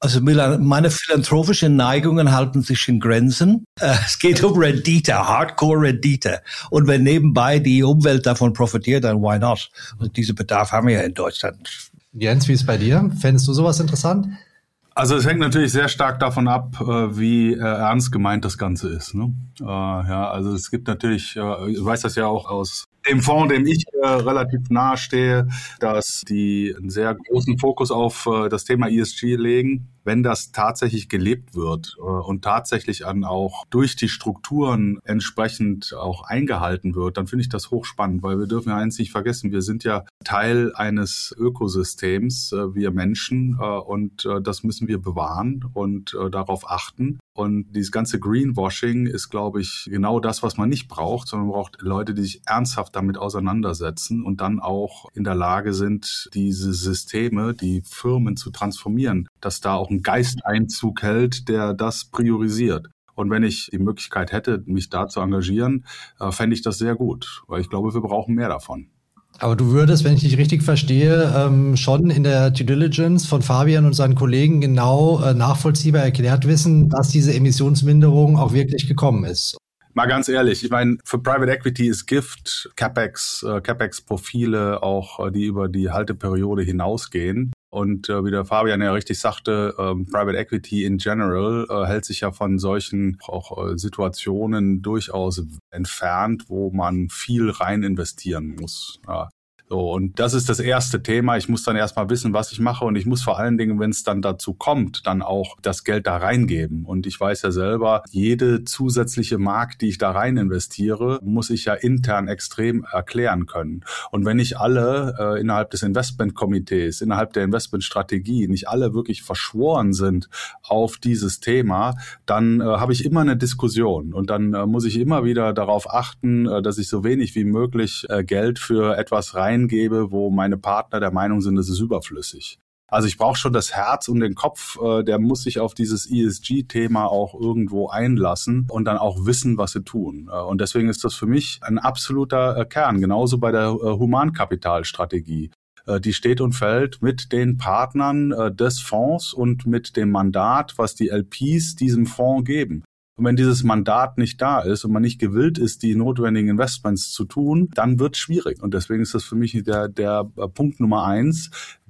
Also Milan, meine philanthropischen Neigungen halten sich in Grenzen. Es geht um Rendite, Hardcore-Rendite. Und wenn nebenbei die Umwelt davon profitiert, dann why not? Und diesen Bedarf haben wir ja in Deutschland. Jens, wie ist es bei dir? Fändest du sowas interessant? Also es hängt natürlich sehr stark davon ab, wie ernst gemeint das Ganze ist. Ne? Ja, also es gibt natürlich, ich weiß das ja auch aus dem Fonds, dem ich äh, relativ nahe stehe, dass die einen sehr großen Fokus auf äh, das Thema E S G legen. Wenn das tatsächlich gelebt wird äh, und tatsächlich dann auch durch die Strukturen entsprechend auch eingehalten wird, dann finde ich das hochspannend, weil wir dürfen ja eins nicht vergessen, wir sind ja Teil eines Ökosystems, äh, wir Menschen, äh, und äh, das müssen wir bewahren und äh, darauf achten. Und dieses ganze Greenwashing ist, glaube ich, genau das, was man nicht braucht, sondern man braucht Leute, die sich ernsthaft damit auseinandersetzen und dann auch in der Lage sind, diese Systeme, die Firmen zu transformieren, dass da auch ein Geist Einzug hält, der das priorisiert. Und wenn ich die Möglichkeit hätte, mich da zu engagieren, äh, fände ich das sehr gut, weil ich glaube, wir brauchen mehr davon. Aber du würdest, wenn ich dich richtig verstehe, ähm, schon in der Due Diligence von Fabian und seinen Kollegen genau äh, nachvollziehbar erklärt wissen, dass diese Emissionsminderung auch wirklich gekommen ist. Mal ganz ehrlich, ich meine, für Private Equity ist Gift, CapEx, äh, CapEx-Profile auch, äh, die über die Halteperiode hinausgehen. Und äh, wie der Fabian ja richtig sagte, ähm, Private Equity in general äh, hält sich ja von solchen auch äh, Situationen durchaus entfernt, wo man viel rein investieren muss. Ja. So, und das ist das erste Thema. Ich muss dann erstmal wissen, was ich mache, und ich muss vor allen Dingen, wenn es dann dazu kommt, dann auch das Geld da reingeben. Und ich weiß ja selber, jede zusätzliche Mark, die ich da rein investiere, muss ich ja intern extrem erklären können. Und wenn nicht alle äh, innerhalb des Investmentkomitees, innerhalb der Investmentstrategie, nicht alle wirklich verschworen sind auf dieses Thema, dann äh, habe ich immer eine Diskussion. Und dann äh, muss ich immer wieder darauf achten, äh, dass ich so wenig wie möglich äh, Geld für etwas rein gebe, wo meine Partner der Meinung sind, das ist überflüssig. Also ich brauche schon das Herz und den Kopf, äh, der muss sich auf dieses E S G-Thema auch irgendwo einlassen und dann auch wissen, was sie tun. Äh, und deswegen ist das für mich ein absoluter äh, Kern, genauso bei der äh, Humankapitalstrategie. Äh, die steht und fällt mit den Partnern äh, des Fonds und mit dem Mandat, was die L Ps diesem Fonds geben. Und wenn dieses Mandat nicht da ist und man nicht gewillt ist, die notwendigen Investments zu tun, dann wird es schwierig. Und deswegen ist das für mich der, der Punkt Nummer eins.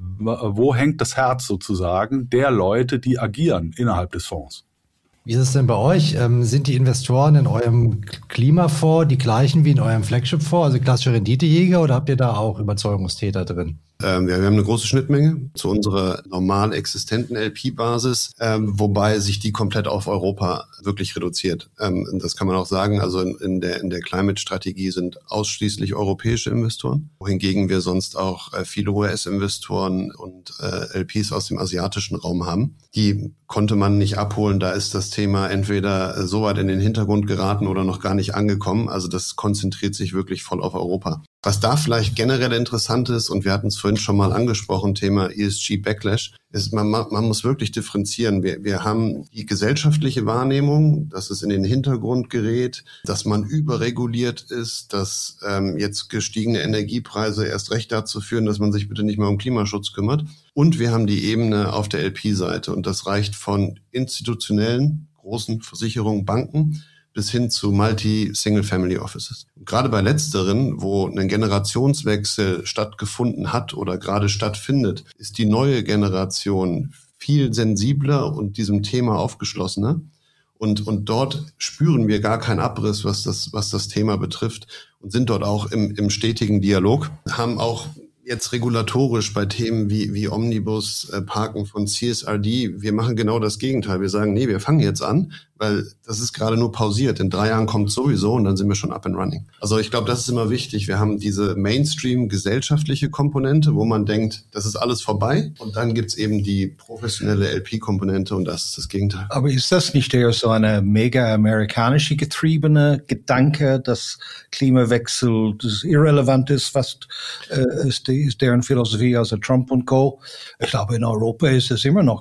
Wo hängt das Herz sozusagen der Leute, die agieren innerhalb des Fonds? Wie ist es denn bei euch? Ähm, sind die Investoren in eurem Klimafonds die gleichen wie in eurem Flagship-Fonds, also klassische Renditejäger, oder habt ihr da auch Überzeugungstäter drin? Ähm, ja, wir haben eine große Schnittmenge zu unserer normal existenten L P-Basis, ähm, wobei sich die komplett auf Europa wirklich reduziert. Ähm, das kann man auch sagen. Also in, in der in der Climate-Strategie sind ausschließlich europäische Investoren, wohingegen wir sonst auch äh, viele U S-Investoren und äh, L Ps aus dem asiatischen Raum haben. Die konnte man nicht abholen. Da ist das Thema entweder äh, so weit in den Hintergrund geraten oder noch gar nicht angekommen. Also das konzentriert sich wirklich voll auf Europa. Was da vielleicht generell interessant ist, und wir hatten es vorhin schon mal angesprochen, Thema E S G-Backlash, ist, man, man muss wirklich differenzieren. Wir, wir haben die gesellschaftliche Wahrnehmung, dass es in den Hintergrund gerät, dass man überreguliert ist, dass ähm, jetzt gestiegene Energiepreise erst recht dazu führen, dass man sich bitte nicht mehr um Klimaschutz kümmert. Und wir haben die Ebene auf der L P-Seite, und das reicht von institutionellen großen Versicherungen, Banken, bis hin zu Multi-Single-Family-Offices. Gerade bei letzteren, wo ein Generationswechsel stattgefunden hat oder gerade stattfindet, ist die neue Generation viel sensibler und diesem Thema aufgeschlossener. Und, und dort spüren wir gar keinen Abriss, was das, was das Thema betrifft, und sind dort auch im, im stetigen Dialog, haben auch jetzt regulatorisch bei Themen wie, wie Omnibus, äh, Parken von C S R D, wir machen genau das Gegenteil. Wir sagen, nee, wir fangen jetzt an, weil das ist gerade nur pausiert. In drei Jahren kommt sowieso, und dann sind wir schon up and running. Also ich glaube, das ist immer wichtig. Wir haben diese Mainstream-gesellschaftliche Komponente, wo man denkt, das ist alles vorbei. Und dann gibt's eben die professionelle L P-Komponente, und das ist das Gegenteil. Aber ist das nicht eher so eine mega amerikanische getriebene Gedanke, dass Klimawechsel das irrelevant ist, was äh, ist, die, ist deren Philosophie, also Trump und Co.? Ich glaube, in Europa ist es immer noch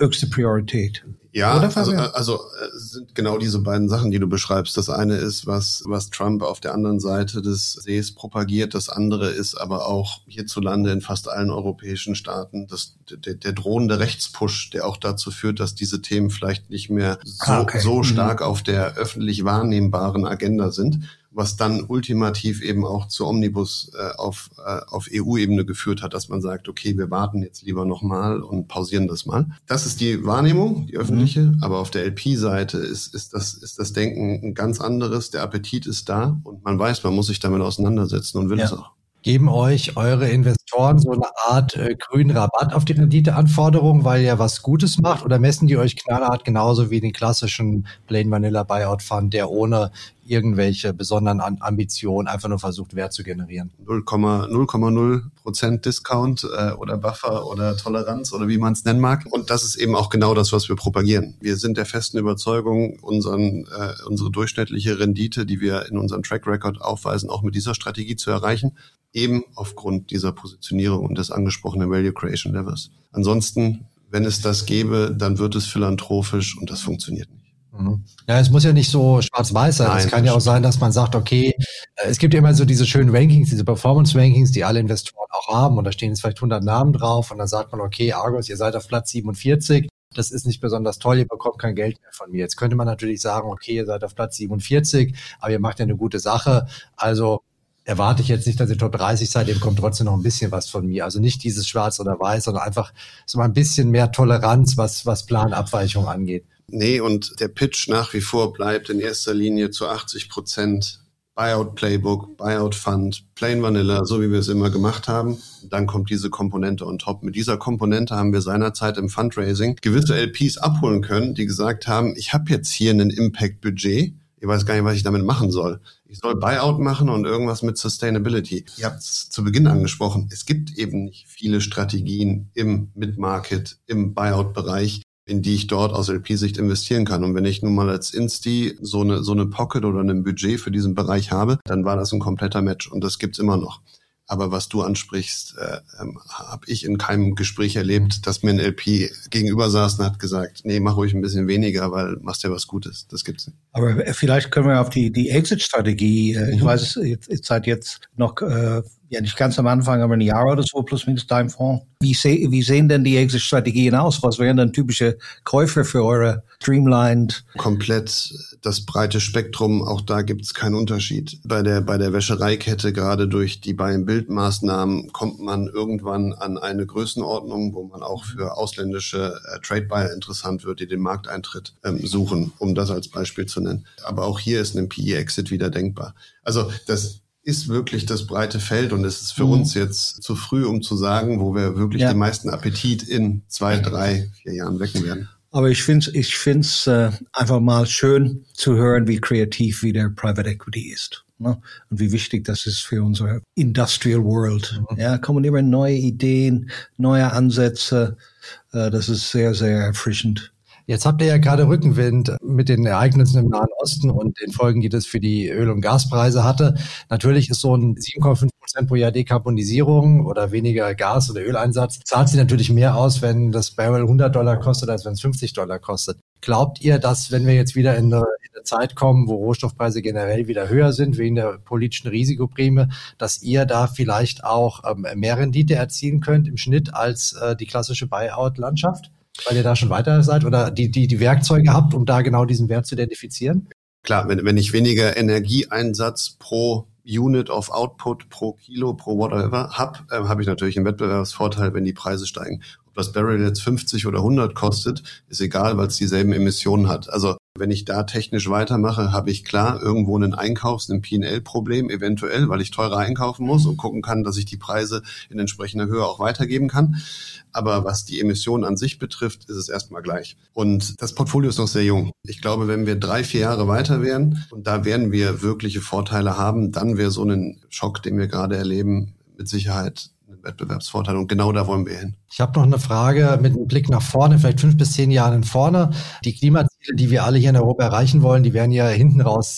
höchste Priorität. Ja, also, also sind genau diese beiden Sachen, die du beschreibst. Das eine ist, was was Trump auf der anderen Seite des Sees propagiert. Das andere ist aber auch hierzulande in fast allen europäischen Staaten das, der, der drohende Rechtspush, der auch dazu führt, dass diese Themen vielleicht nicht mehr so, ah, okay. so stark mhm. auf der öffentlich wahrnehmbaren Agenda sind, was dann ultimativ eben auch zu Omnibus äh, auf, äh, auf E U-Ebene geführt hat, dass man sagt, okay, wir warten jetzt lieber nochmal und pausieren das mal. Das ist die Wahrnehmung, die öffentliche, mhm. aber auf der L P-Seite ist, ist, das, ist das Denken ein ganz anderes, der Appetit ist da und man weiß, man muss sich damit auseinandersetzen und will ja. es auch. Geben euch eure Investoren so eine Art äh, grünen Rabatt auf die Renditeanforderungen, weil ihr was Gutes macht, oder messen die euch knallhart genauso wie den klassischen Plain Vanilla Buyout Fund, der ohne irgendwelche besonderen An- Ambitionen einfach nur versucht, Wert zu generieren? null Komma null Prozent Discount äh, oder Buffer oder Toleranz oder wie man es nennen mag. Und das ist eben auch genau das, was wir propagieren. Wir sind der festen Überzeugung, unseren, äh, unsere durchschnittliche Rendite, die wir in unserem Track Record aufweisen, auch mit dieser Strategie zu erreichen. Eben aufgrund dieser Positionierung und des angesprochenen Value Creation Levels. Ansonsten, wenn es das gäbe, dann wird es philanthropisch und das funktioniert nicht. Ja, es muss ja nicht so schwarz-weiß sein. Es kann ja auch sein, dass man sagt, okay, es gibt ja immer so diese schönen Rankings, diese Performance-Rankings, die alle Investoren auch haben, und da stehen jetzt vielleicht hundert Namen drauf und dann sagt man, okay, Argos, ihr seid auf Platz siebenundvierzig, das ist nicht besonders toll, ihr bekommt kein Geld mehr von mir. Jetzt könnte man natürlich sagen, okay, ihr seid auf Platz siebenundvierzig, aber ihr macht ja eine gute Sache, also erwarte ich jetzt nicht, dass ihr Top dreißig seid, ihr bekommt trotzdem noch ein bisschen was von mir. Also nicht dieses Schwarz oder Weiß, sondern einfach so mal ein bisschen mehr Toleranz, was, was Planabweichung angeht. Nee, und der Pitch nach wie vor bleibt in erster Linie zu achtzig Prozent Buyout Playbook, Buyout Fund, Plain Vanilla, so wie wir es immer gemacht haben. Dann kommt diese Komponente on top. Mit dieser Komponente haben wir seinerzeit im Fundraising gewisse L Ps abholen können, die gesagt haben, ich habe jetzt hier ein Impact-Budget, ich weiß gar nicht, was ich damit machen soll. Ich soll Buyout machen und irgendwas mit Sustainability. Ihr habt es zu Beginn angesprochen. Es gibt eben nicht viele Strategien im Mid-Market, im Buyout-Bereich, in die ich dort aus L P-Sicht investieren kann. Und wenn ich nun mal als Insti so eine, so eine Pocket oder ein Budget für diesen Bereich habe, dann war das ein kompletter Match. Und das gibt's immer noch. Aber was du ansprichst, äh, ähm, habe ich in keinem Gespräch erlebt, dass mir ein L P gegenüber saß und hat gesagt, nee, mach ruhig ein bisschen weniger, weil machst ja was Gutes. Das gibt's nicht. Aber vielleicht können wir auf die die Exit-Strategie, äh, mhm. ich weiß, ihr seid jetzt noch äh, ja nicht ganz am Anfang, aber ein Jahr oder so, plus minus dein Fonds. Wie, se- wie sehen denn die Exit-Strategien aus? Was wären denn typische Käufe für eure Streamlined? Komplett das breite Spektrum, auch da gibt es keinen Unterschied. Bei der bei der Wäschereikette, gerade durch die Buy-and-Build-Maßnahmen, kommt man irgendwann an eine Größenordnung, wo man auch für ausländische äh, Trade-Buyer interessant wird, die den Markteintritt ähm, suchen, um das als Beispiel zu nennen. Aber auch hier ist ein P E-Exit wieder denkbar. Also das ist wirklich das breite Feld und es ist für mhm. uns jetzt zu früh, um zu sagen, wo wir wirklich ja. den meisten Appetit in zwei, drei, vier Jahren wecken werden. Aber ich finde es ich find's, äh, einfach mal schön zu hören, wie kreativ wie der Private Equity ist. Ne? Und wie wichtig das ist für unsere Industrial World. Mhm. Ja, kommen immer neue Ideen, neue Ansätze. Äh, das ist sehr, sehr erfrischend. Jetzt habt ihr ja gerade Rückenwind mit den Ereignissen im Nahen Osten und den Folgen, die das für die Öl- und Gaspreise hatte. Natürlich ist so ein sieben Komma fünf Prozent pro Jahr Dekarbonisierung oder weniger Gas- oder Öleinsatz, zahlt sich natürlich mehr aus, wenn das Barrel hundert Dollar kostet, als wenn es fünfzig Dollar kostet. Glaubt ihr, dass, wenn wir jetzt wieder in eine, in eine Zeit kommen, wo Rohstoffpreise generell wieder höher sind, wegen der politischen Risikoprämie, dass ihr da vielleicht auch ähm, mehr Rendite erzielen könnt im Schnitt als äh, die klassische Buyout-Landschaft? Weil ihr da schon weiter seid oder die, die, die Werkzeuge habt, um da genau diesen Wert zu identifizieren? Klar, wenn, wenn ich weniger Energieeinsatz pro Unit of Output, pro Kilo, pro whatever habe, äh, habe ich natürlich einen Wettbewerbsvorteil, wenn die Preise steigen. Ob das Barrel jetzt fünfzig oder hundert kostet, ist egal, weil es dieselben Emissionen hat. Also wenn ich da technisch weitermache, habe ich klar irgendwo einen Einkaufs-, ein P und L-Problem eventuell, weil ich teurer einkaufen muss und gucken kann, dass ich die Preise in entsprechender Höhe auch weitergeben kann. Aber was die Emissionen an sich betrifft, ist es erstmal gleich. Und das Portfolio ist noch sehr jung. Ich glaube, wenn wir drei, vier Jahre weiter wären und da werden wir wirkliche Vorteile haben, dann wäre so ein Schock, den wir gerade erleben, mit Sicherheit ein Wettbewerbsvorteil. Und genau da wollen wir hin. Ich habe noch eine Frage mit einem Blick nach vorne, vielleicht fünf bis zehn Jahren in vorne. Die Klimaziele, die wir alle hier in Europa erreichen wollen, die werden ja hinten raus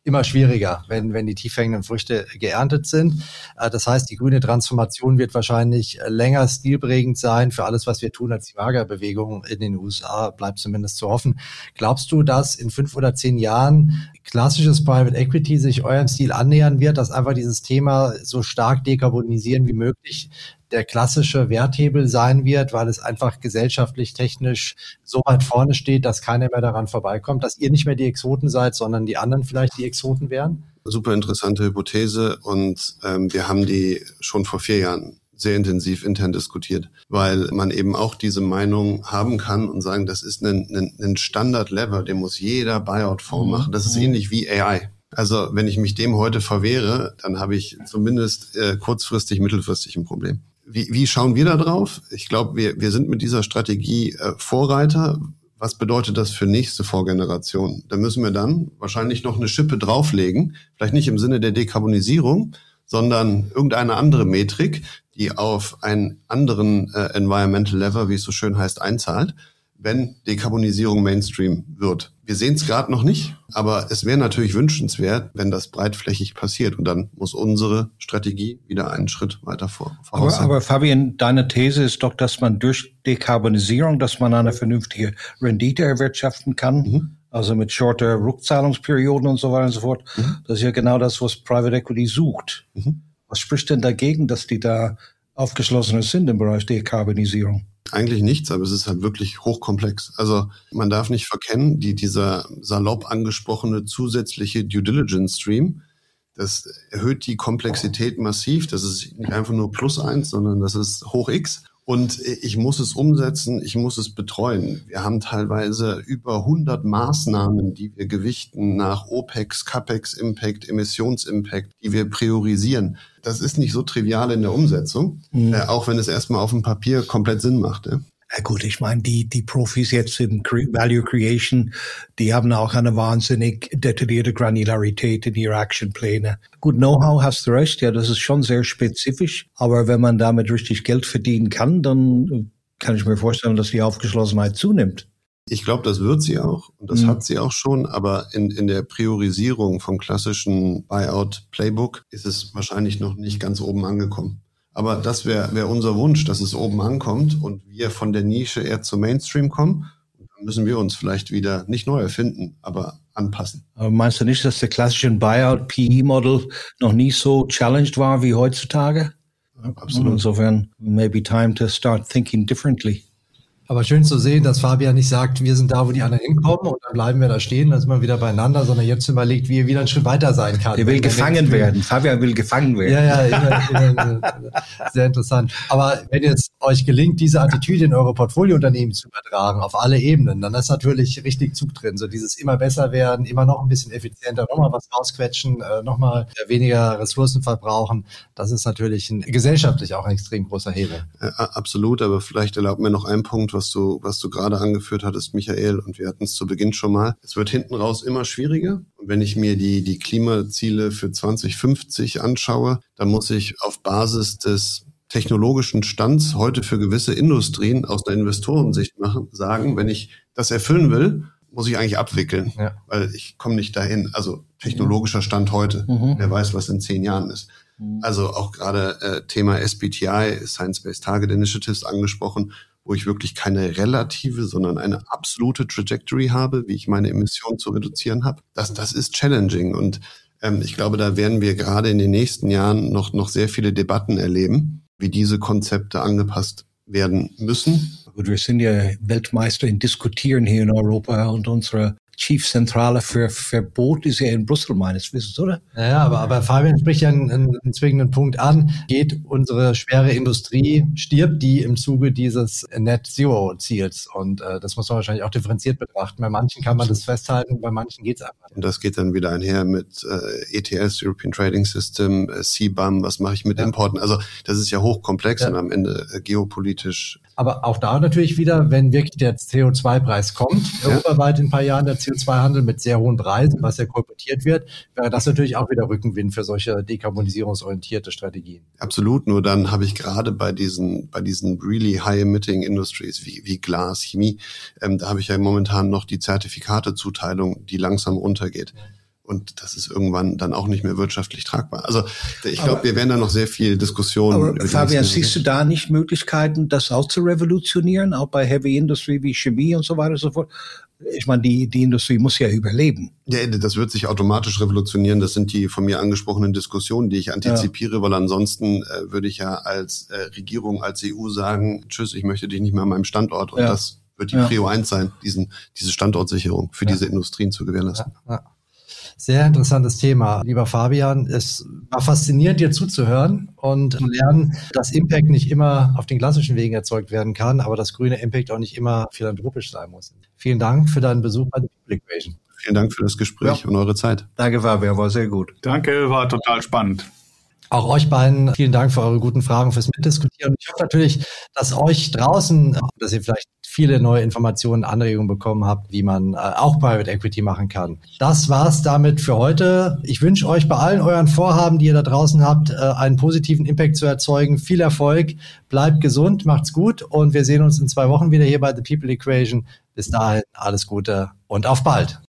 immer schwieriger, wenn, wenn die tief hängenden Früchte geerntet sind. Das heißt, die grüne Transformation wird wahrscheinlich länger stilprägend sein für alles, was wir tun, als die Magerbewegung in den U S A, bleibt zumindest zu hoffen. Glaubst du, dass in fünf oder zehn Jahren klassisches Private Equity sich eurem Stil annähern wird, dass einfach dieses Thema so stark dekarbonisieren wie möglich der klassische Werthebel sein wird, weil es einfach gesellschaftlich, technisch so weit vorne steht, dass keiner mehr daran vorbeikommt, dass ihr nicht mehr die Exoten seid, sondern die anderen vielleicht die Exoten wären? Super interessante Hypothese und ähm, wir haben die schon vor vier Jahren sehr intensiv intern diskutiert, weil man eben auch diese Meinung haben kann und sagen, das ist ein, ein, ein Standard-Level, den muss jeder Buyout-Fonds machen. Das ist ähnlich wie A I. Also wenn ich mich dem heute verwehre, dann habe ich zumindest äh, kurzfristig, mittelfristig ein Problem. Wie, wie schauen wir da drauf? Ich glaube, wir, wir sind mit dieser Strategie äh, Vorreiter. Was bedeutet das für nächste Vorgenerationen? Da müssen wir dann wahrscheinlich noch eine Schippe drauflegen, vielleicht nicht im Sinne der Dekarbonisierung, sondern irgendeine andere Metrik, die auf einen anderen äh, Environmental Level, wie es so schön heißt, einzahlt, wenn Dekarbonisierung Mainstream wird. Wir sehen es gerade noch nicht, aber es wäre natürlich wünschenswert, wenn das breitflächig passiert. Und dann muss unsere Strategie wieder einen Schritt weiter vor, voraus sein. Aber, aber Fabian, deine These ist doch, dass man durch Dekarbonisierung, dass man eine vernünftige Rendite erwirtschaften kann, mhm. also mit shorter Rückzahlungsperioden und so weiter und so fort. Mhm. Das ist ja genau das, was Private Equity sucht. Mhm. Was spricht denn dagegen, dass die da aufgeschlossener sind im Bereich Dekarbonisierung? Eigentlich nichts, aber es ist halt wirklich hochkomplex. Also man darf nicht verkennen, die, dieser salopp angesprochene zusätzliche Due Diligence Stream, das erhöht die Komplexität massiv. Das ist nicht einfach nur plus eins, sondern das ist hoch X. Und ich muss es umsetzen, ich muss es betreuen. Wir haben teilweise über hundert Maßnahmen, die wir gewichten nach OPEX, CAPEX-Impact, Emissions-Impact, die wir priorisieren. Das ist nicht so trivial in der Umsetzung, mhm. äh, auch wenn es erstmal auf dem Papier komplett Sinn macht. Ja. Ja gut, ich meine, die die Profis jetzt in Value Creation, die haben auch eine wahnsinnig detaillierte Granularität in ihre Actionpläne. Gut, Know-how hast du recht, ja, das ist schon sehr spezifisch, aber wenn man damit richtig Geld verdienen kann, dann kann ich mir vorstellen, dass die Aufgeschlossenheit zunimmt. Ich glaube, das wird sie auch und das mhm. hat sie auch schon, aber in in der Priorisierung vom klassischen Buyout-Playbook ist es wahrscheinlich noch nicht ganz oben angekommen. Aber das wäre wär unser Wunsch, dass es oben ankommt und wir von der Nische eher zum Mainstream kommen. Und dann müssen wir uns vielleicht wieder nicht neu erfinden, aber anpassen. Aber meinst du nicht, dass der klassische Buyout-P E-Model noch nie so challenged war wie heutzutage? Ja, absolut. Insofern, maybe time to start thinking differently. Aber schön zu sehen, dass Fabian nicht sagt, wir sind da, wo die anderen hinkommen und dann bleiben wir da stehen, dann sind wir wieder beieinander, sondern jetzt überlegt, wie er wieder einen Schritt weiter sein kann. Er will gefangen werden. Fabian will gefangen werden. Ja, ja, immer, immer, sehr interessant. Aber wenn jetzt euch gelingt, diese Attitüde in eure Portfoliounternehmen zu übertragen, auf alle Ebenen, dann ist natürlich richtig Zug drin. So dieses immer besser werden, immer noch ein bisschen effizienter, nochmal was rausquetschen, äh, nochmal weniger Ressourcen verbrauchen. Das ist natürlich ein, gesellschaftlich auch ein extrem großer Hebel. Ja, absolut, aber vielleicht erlaubt mir noch einen Punkt, was du, was du gerade angeführt hattest, Michael, und wir hatten es zu Beginn schon mal. Es wird hinten raus immer schwieriger. Und wenn ich mir die, die Klimaziele für zwanzig fünfzig anschaue, dann muss ich auf Basis des technologischen Stands heute für gewisse Industrien aus einer Investorensicht machen, sagen, wenn ich das erfüllen will, muss ich eigentlich abwickeln, ja. weil ich komme nicht dahin. Also technologischer Stand heute. Mhm. Wer weiß, was in zehn Jahren ist. Mhm. Also auch gerade äh, Thema S B T I, Science-Based Target Initiatives, angesprochen, wo ich wirklich keine relative, sondern eine absolute Trajectory habe, wie ich meine Emissionen zu reduzieren habe. Das, das ist challenging und ähm, ich glaube, da werden wir gerade in den nächsten Jahren noch, noch sehr viele Debatten erleben, wie diese Konzepte angepasst werden müssen. Gut, wir sind ja Weltmeister in Diskutieren hier in Europa und unsere Chiefzentrale für Verbot ist ja in Brüssel meines Wissens, oder? Naja, aber, aber Fabian spricht ja einen, einen zwingenden Punkt an. Geht unsere schwere Industrie, stirbt die im Zuge dieses Net-Zero-Ziels? Und äh, das muss man wahrscheinlich auch differenziert betrachten. Bei manchen kann man das festhalten, bei manchen geht es einfach nicht. Und das geht dann wieder einher mit äh, E T S, European Trading System, äh, C B A M, was mache ich mit ja. Importen? Also das ist ja hochkomplex ja. und am Ende äh, geopolitisch. Aber auch da natürlich wieder, wenn wirklich der C O zwei Preis kommt, ja. europaweit in ein paar Jahren der C O zwei Handel mit sehr hohen Preisen, was ja kolportiert wird, wäre das natürlich auch wieder Rückenwind für solche dekarbonisierungsorientierte Strategien. Absolut, nur dann habe ich gerade bei diesen bei diesen really high-emitting Industries wie wie Glas, Chemie, ähm, da habe ich ja momentan noch die Zertifikatezuteilung, die langsam runtergeht. Und das ist irgendwann dann auch nicht mehr wirtschaftlich tragbar. Also ich glaube, wir werden da noch sehr viel Diskussionen. Aber Fabian, siehst du da nicht Möglichkeiten, das auch zu revolutionieren, auch bei Heavy Industry wie Chemie und so weiter und so fort? Ich meine, die, die Industrie muss ja überleben. Ja, das wird sich automatisch revolutionieren. Das sind die von mir angesprochenen Diskussionen, die ich antizipiere, ja. Weil ansonsten äh, würde ich ja als äh, Regierung, als E U sagen, tschüss, ich möchte dich nicht mehr an meinem Standort. Und ja. das wird die ja. Prio eins sein, diesen, diese Standortsicherung für ja. diese Industrien zu gewährleisten. Ja. Ja. Sehr interessantes Thema, lieber Fabian. Es war faszinierend, dir zuzuhören und zu lernen, dass Impact nicht immer auf den klassischen Wegen erzeugt werden kann, aber dass grüne Impact auch nicht immer philanthropisch sein muss. Vielen Dank für deinen Besuch bei The People Equation. Vielen Dank für das Gespräch ja. und eure Zeit. Danke, Fabian, war sehr gut. Danke, war total spannend. Auch euch beiden vielen Dank für eure guten Fragen, fürs Mitdiskutieren. Ich hoffe natürlich, dass euch draußen, dass ihr vielleicht viele neue Informationen, Anregungen bekommen habt, wie man äh, auch Private Equity machen kann. Das war's damit für heute. Ich wünsche euch bei allen euren Vorhaben, die ihr da draußen habt, äh, einen positiven Impact zu erzeugen. Viel Erfolg, bleibt gesund, macht's gut und wir sehen uns in zwei Wochen wieder hier bei The People Equation. Bis dahin alles Gute und auf bald.